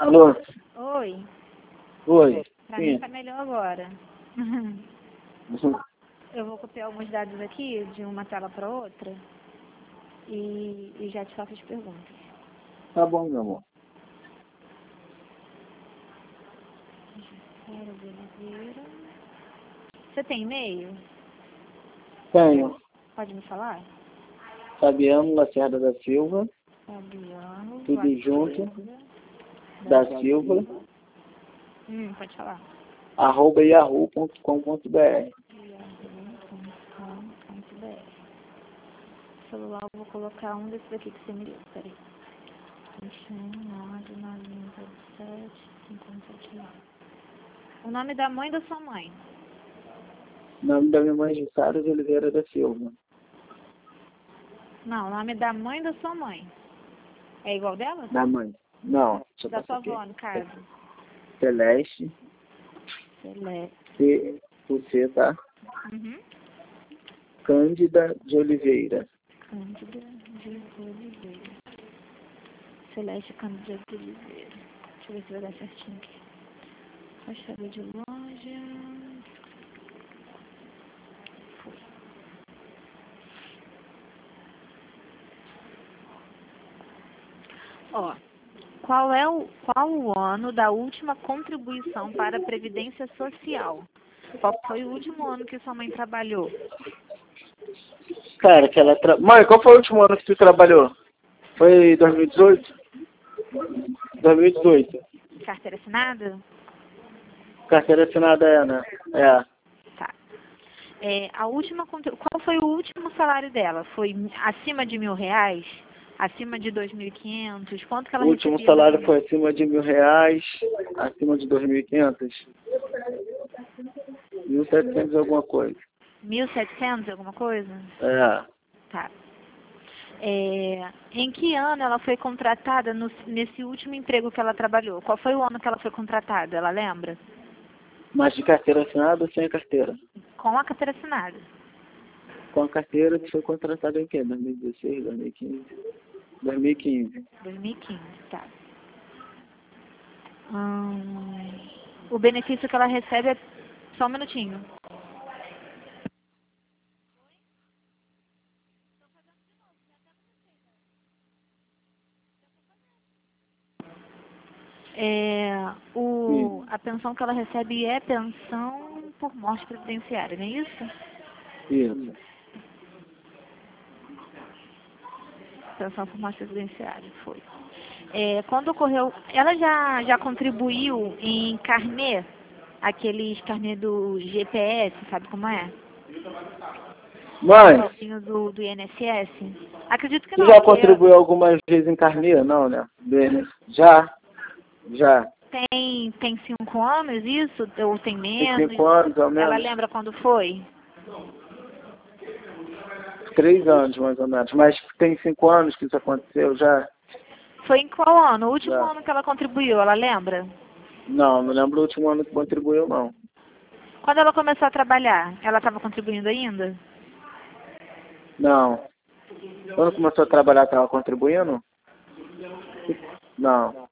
Alô? Oi. Oi. Pra Sim. mim tá melhor agora. Eu vou copiar alguns dados aqui de uma tela para outra e já te faço as perguntas. Tá bom, meu amor. Gisele de Oliveira. Você tem e-mail? Tenho. Pode me falar? Fabiano Lacerda da Silva, Fabiano. tudo Lacerda junto, da Silva, Pode falar. @yahoo.com.br. yahoo.com.br. Celular, eu vou colocar um desses aqui que você me deu. Peraí. 21, o nome da mãe da sua mãe? O nome da minha mãe é Sara de Oliveira da Silva. Não, o nome da mãe da sua mãe. É igual dela? Da mãe. Não, deixa eu Da passar sua aqui. avó, no caso. Celeste. Celeste. Você, tá? Uhum. Cândida de Oliveira. Cândida de Oliveira. Celeste Cândida de Oliveira. Deixa eu ver se vai dar certinho aqui. Fachada de loja. Ó, qual o ano da última contribuição para a Previdência Social? Qual foi o último ano que sua mãe trabalhou? Cara, que ela Mãe, qual foi o último ano que tu trabalhou? Foi 2018? 2018. Carteira assinada? Carteira assinada é, né? É. Tá. Qual foi o último salário dela? Foi acima de R$ 1.000? Acima de 2.500? Quanto que ela O último recebia? salário foi acima de R$ 1.000, acima de 2.500, 1.700 alguma coisa. 1.700, alguma coisa? É. Tá. Em que ano ela foi contratada nesse último emprego que ela trabalhou? Qual foi o ano que ela foi contratada? Ela lembra? Mas de carteira assinada ou sem carteira? Com a carteira assinada. Com a carteira que foi contratada em quê? 2016, 2015? 2015. 2015, tá. O benefício que ela recebe é... Só um minutinho. A pensão que ela recebe é pensão por morte previdenciária, não é isso? Isso. Pensão por morte previdenciária, foi. Quando ocorreu... Ela já contribuiu em carnê, aqueles carnê do GPS, sabe como é? Mãe, Do INSS? Acredito que tu não, já porque contribuiu algumas vezes em carneiro? Não, né? Já? Já. tem 5 anos isso? Ou tem Tem menos? 5 anos, ao Ela menos? lembra quando foi? 3 anos, mais ou menos. Mas tem 5 anos que isso aconteceu já? Foi em qual ano? O último Já. ano que ela contribuiu, ela lembra? Não lembro o último ano que contribuiu, não. Quando ela começou a trabalhar, ela estava contribuindo ainda? Não. Quando começou a trabalhar, estava contribuindo? Não.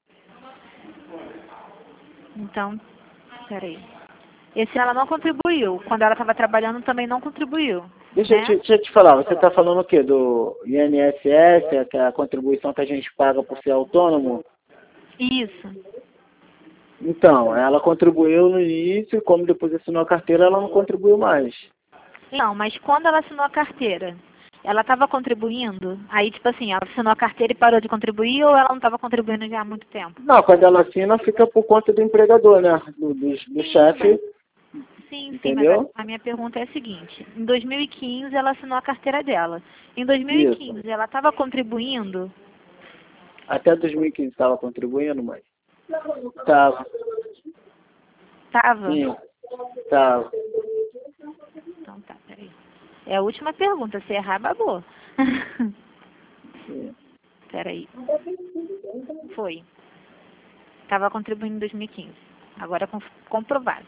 Então, peraí. Esse ela não contribuiu. Quando ela estava trabalhando, também não contribuiu. Deixa Né? eu te falar, você está falando o quê? Do INSS, que é a contribuição que a gente paga por ser autônomo? Isso. Então, ela contribuiu no início, e como depois assinou a carteira, ela não contribuiu mais. Não, mas quando ela assinou a carteira, ela estava contribuindo? Aí, tipo assim, ela assinou a carteira e parou de contribuir ou ela não estava contribuindo já há muito tempo? Não, quando ela assina, fica por conta do empregador, né? Do chefe. Sim, Entendeu? mas a minha pergunta é a seguinte. Em 2015, ela assinou a carteira dela. Em Isso. 2015, ela estava contribuindo? Até 2015 estava contribuindo, mas... Estava. Estava? Sim, estava. Então tá, peraí. É a última pergunta. Se errar, babou. Peraí. Foi. Estava contribuindo em 2015. Agora comprovado.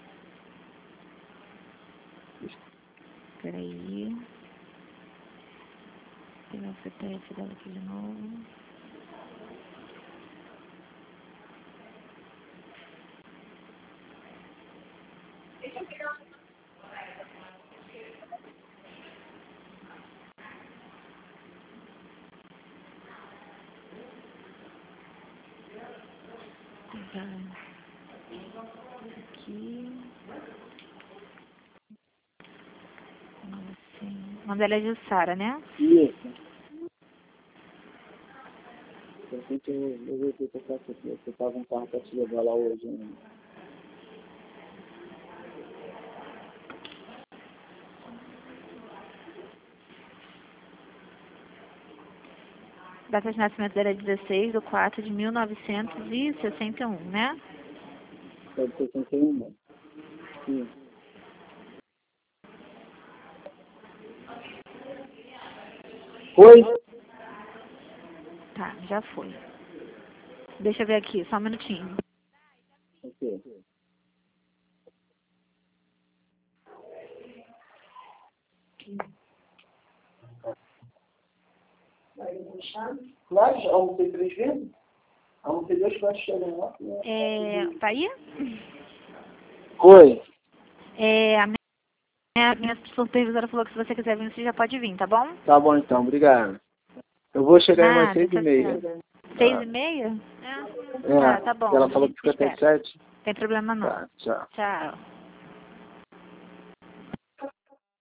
Peraí. Pegar o CPF dela aqui de novo. Aqui. Assim. O nome dela é Jussara, né? Isso. Eu vou ter que passar aqui. Você tava um carro pra te levar lá hoje, né? Data de nascimento dela é 16/4/1961, né? Pode ser 61, né? Sim. Foi? Tá, já foi. Deixa eu ver aqui, só um minutinho. Ok. Claro, já almocei 3 vezes. Almocei 2 pratos de lá. Tá aí? Oi. A minha supervisora falou que se você quiser vir, você já pode vir, tá bom? Tá bom então, obrigado. Eu vou chegar em umas Nada, 6h30. tchau. 6h30? É, Tá bom. ela A falou gente que fica até espera. 7. Tem problema não. Tá, tchau. Tchau.